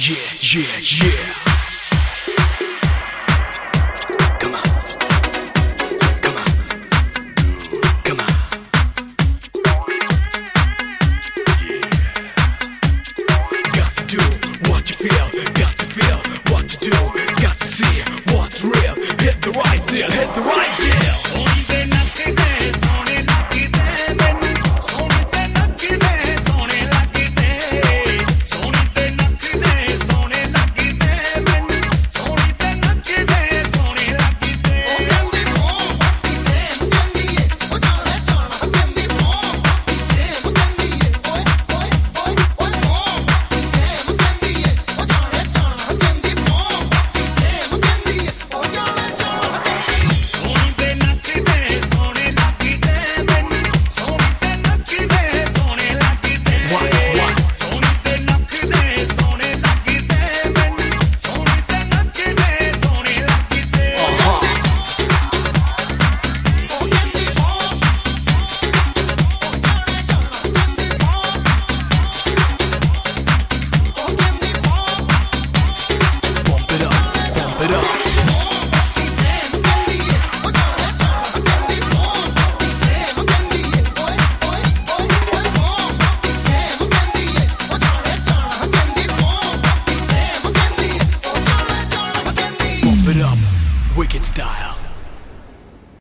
yeah. Come on, come on, come on. Yeah. Got to do what you feel, got to feel what to do, got to see what's real. Hit the right deal, hit the right deal.